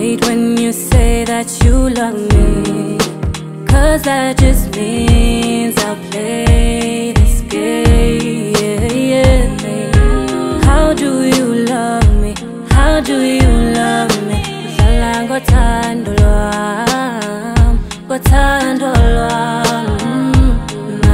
hate when you say that you love me, 'cause that just means I'll play this game. How do you love me? How do you love me? Udlala ngothando lwami, ngothando lwami. My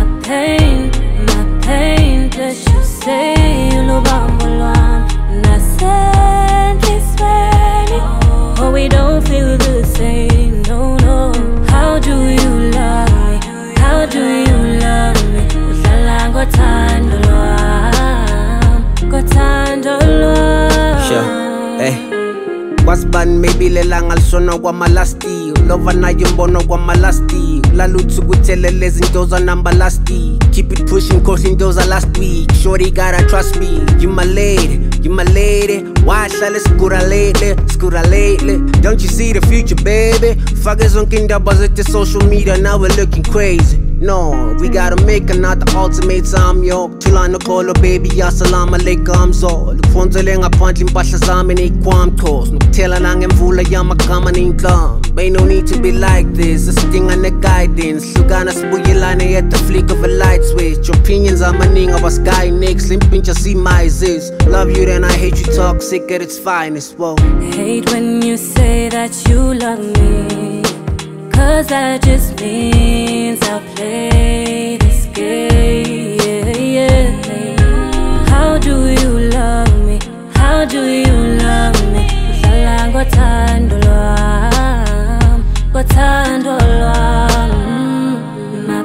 pain, that you say lubambo lwami. Nasendli sweni, oh we don't feel the same, no, no. How do you love me? How do you love me? Udlala ngothando lwami, ngothando lwami. Sure, hey. Wasban maybe lelang alsono kwa malasti. Lova na yumbono kwa malasti. Lalutsu kutelele zindoza namba lasti. Keep it pushing cause indoza last week. Shorty gotta trust me. You my lady, you my lady. Why shall I scura lately? Don't you see the future, baby? Fuckers on kinda buzz at the social media, now we're looking crazy. No, we gotta make another ultimate time, yo. Tulano kolo baby, assalamu alaikum zo. Lufonzele ngaphandle impahla zami neyikwamthos. Nokutela nangemvula yamagama neyinhlamba. Ain't no need to be like this, asidinga ne-guidance. Hlukana sibuyelane at the flick of a light switch. Opinions amaningi abasky next, limpintsha simizes. Love you then I hate you toxic at its finest, whoa. Hate when you say that you love me, 'cause that just means I'll play this game. How do you love me? How do you love me? Udlala ngothando lwami, ngothando lwami. My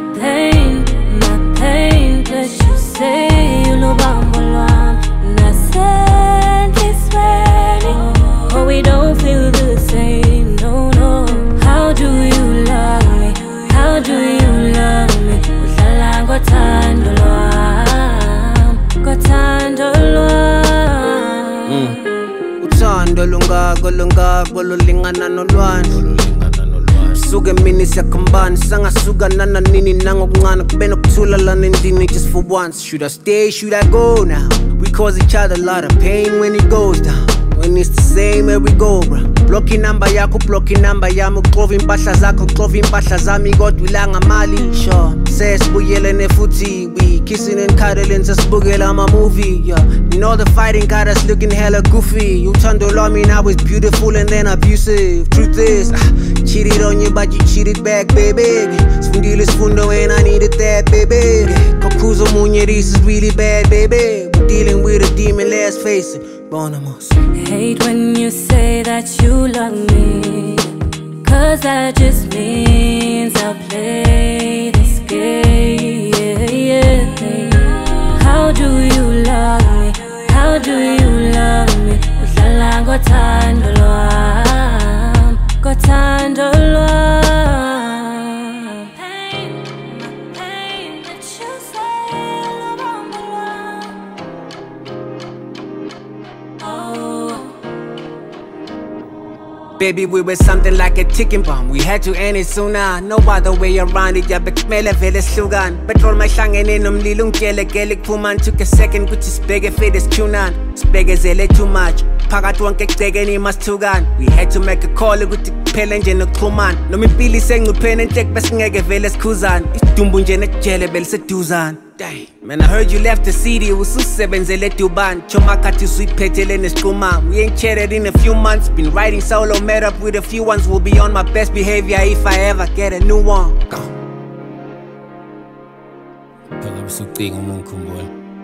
pain, that you say lubambo lwami. Nasendli sweni, oh we don't feel the same, no, no. How do you love me? How do you love me? Udlala ngothando lwami, ngothando lwami. Uthando lungako lulingana nolwandle. Suke mini siyakhambana sangasuka nananini nangokuncane kube nokuthula lana endini just for once. Should I stay, should I go now? We cause each other a lot of pain when it goes down. When it's the same where we go, bro. Block number yakho, block number yami. Uxova impahla zakho, uxova impahla zami. Kodwa ilanga mali, sure. Sesibuyelene futhi, we kissing and cuddling, sesibukela ama-movie, yeah. You know the fighting got us looking hella goofy. Uthando lwami now is beautiful and then abusive. Truth is, cheated on you but you cheated back, baby. Sifundile sifundo and I needed that, baby. Kokuzo munye, this is really bad, baby. We're dealing with a demon, let's face it. Bonamos. Hate when you say that you love me, 'cause that just means I'll play this game. How do you love me? How do you love me? Udlala ngothando lwami, ngothando lwami. Pain, that you say lubambo lwami. Baby, we were something like a ticking bomb. We had to end it sooner. No other way around it. Yabe kumele vele sihlukane. Petrol mayihlangene nomlilo ungigele kuphuma. Took a second kuthi sibheke fade sikhunana. Sibhekezele too much. Phakathi wonke egcekeni masithukana. We had to make a call ukuthi kuphele nje nokuxhumana. Noma impilo isengcupheni enhleki besingeke vele sikhuzana. Isidumbu nje nekujele beliseduzana. Dang, man, I heard you left the city, ususebenzele Dubai. Choma khathi usuyiphethele nesiqhuma. We ain't chatted in a few months. Been writing solo, met up with a few ones. Will be on my best behavior if I ever get a new one. Go.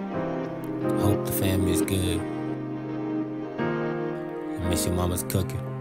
Hope the family's good. I miss your mama's cooking.